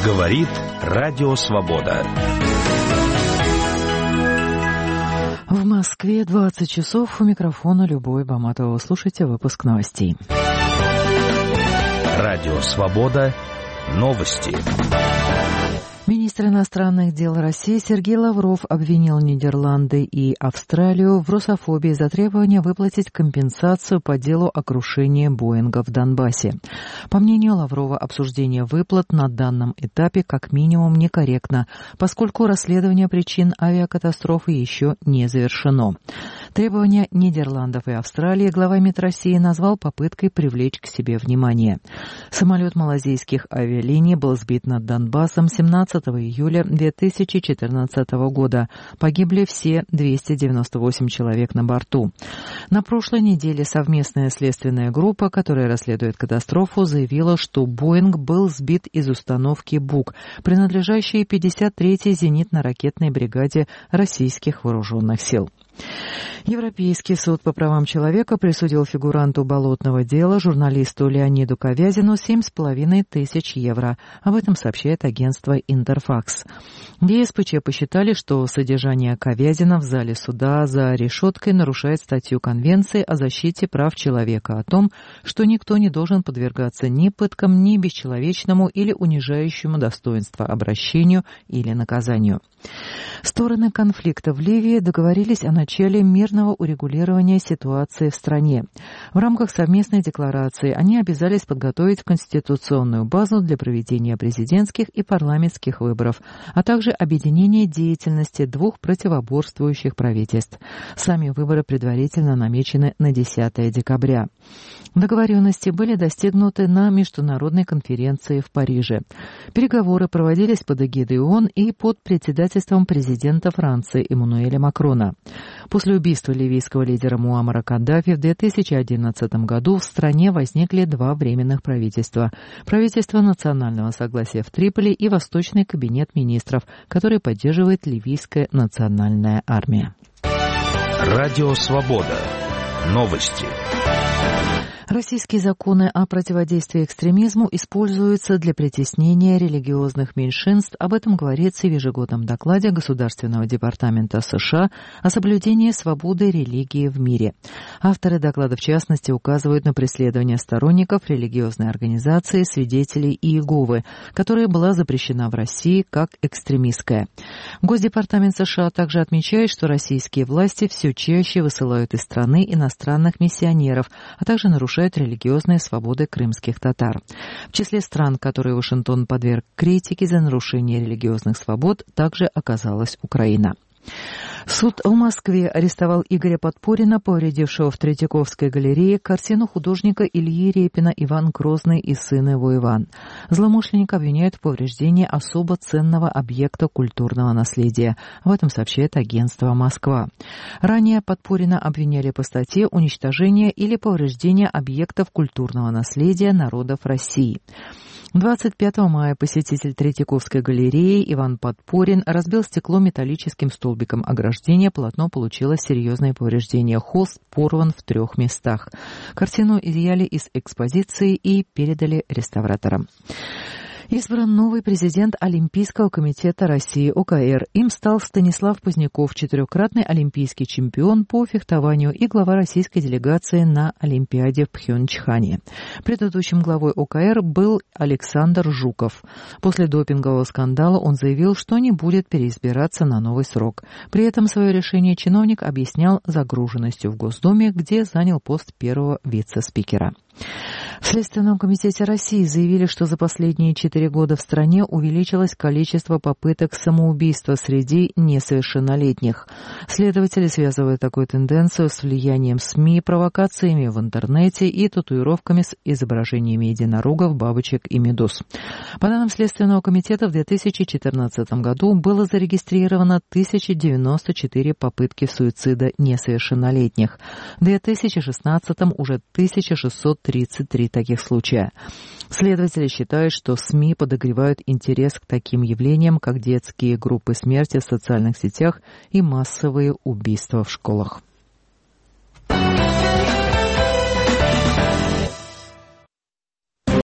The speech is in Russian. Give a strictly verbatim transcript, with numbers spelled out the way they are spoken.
Говорит Радио Свобода. В Москве двадцать часов. У микрофона Любовь Баматова. Слушайте выпуск новостей. Радио Свобода. Новости. Министр иностранных дел России Сергей Лавров обвинил Нидерланды и Австралию в русофобии за требование выплатить компенсацию по делу о крушении Боинга в Донбассе. По мнению Лаврова, обсуждение выплат на данном этапе как минимум некорректно, поскольку расследование причин авиакатастрофы еще не завершено. Требования Нидерландов и Австралии глава МИД России назвал попыткой привлечь к себе внимание. Самолет малазийских авиалиний был сбит над Донбассом семнадцатого июля две тысячи четырнадцатого года. Погибли все двести девяносто восемь человек на борту. На прошлой неделе совместная следственная группа, которая расследует катастрофу, заявила, что Боинг был сбит из установки Бук, принадлежащей пятьдесят третьей зенитно-ракетной бригаде российских вооруженных сил. Европейский суд по правам человека присудил фигуранту болотного дела, журналисту Леониду Ковязину, семь с половиной тысяч евро. Об этом сообщает агентство «Интерфакс». В ЕСПЧ посчитали, что содержание Ковязина в зале суда за решеткой нарушает статью Конвенции о защите прав человека о том, что никто не должен подвергаться ни пыткам, ни бесчеловечному или унижающему достоинство обращению или наказанию. Стороны конфликта в Ливии договорились о начале мирного урегулирования ситуации в стране. В рамках совместной декларации они обязались подготовить конституционную базу для проведения президентских и парламентских выборов, а также объединение деятельности двух противоборствующих правительств. Сами выборы предварительно намечены на десятое декабря. Договоренности были достигнуты на международной конференции в Париже. Переговоры проводились под эгидой ООН и под председательством президента Франции Эммануэля Макрона. После убийства ливийского лидера Муаммара Каддафи в две тысячи одиннадцатом году в стране возникли два временных правительства. Правительство национального согласия в Триполи и Восточный кабинет министров, который поддерживает ливийская национальная армия. Радио Свобода. Новости. Российские законы о противодействии экстремизму используются для притеснения религиозных меньшинств. Об этом говорится в ежегодном докладе Государственного департамента США о соблюдении свободы религии в мире. Авторы доклада, в частности, указывают на преследование сторонников религиозной организации «Свидетелей Иеговы», которая была запрещена в России как экстремистская. Госдепартамент США также отмечает, что российские власти все чаще высылают из страны иностранных миссионеров, а также нарушают религиозные свободы крымских татар. В числе стран, которые Вашингтон подверг критике за нарушение религиозных свобод, также оказалась Украина. Суд в Москве арестовал Игоря Подпорина, повредившего в Третьяковской галерее картину художника Ильи Репина «Иван Грозный и сын его Иван». Злоумышленника обвиняют в повреждении особо ценного объекта культурного наследия. Об этом сообщает агентство «Москва». Ранее Подпорина обвиняли по статье «Уничтожение или повреждение объектов культурного наследия народов России». двадцать пятого мая посетитель Третьяковской галереи Иван Подпорин разбил стекло металлическим столбиком ограждения. Полотно получило серьезные повреждения. Холст порван в трех местах. Картину изъяли из экспозиции и передали реставраторам. Избран новый президент Олимпийского комитета России ОКР. Им стал Станислав Поздняков, четырехкратный олимпийский чемпион по фехтованию и глава российской делегации на Олимпиаде в Пхёнчхане. Предыдущим главой ОКР был Александр Жуков. После допингового скандала он заявил, что не будет переизбираться на новый срок. При этом свое решение чиновник объяснял загруженностью в Госдуме, где занял пост первого вице-спикера. В Следственном комитете России заявили, что за последние четыре года в стране увеличилось количество попыток самоубийства среди несовершеннолетних. Следователи связывают такую тенденцию с влиянием СМИ, провокациями в интернете и татуировками с изображениями единорогов, бабочек и медуз. По данным Следственного комитета, в две тысячи четырнадцатом году было зарегистрировано тысяча девяносто четыре попытки суицида несовершеннолетних. В две тысячи шестнадцатом уже тысяча шестьсот тридцать три таких случая. Следователи считают, что СМИ подогревают интерес к таким явлениям, как детские группы смерти в социальных сетях и массовые убийства в школах.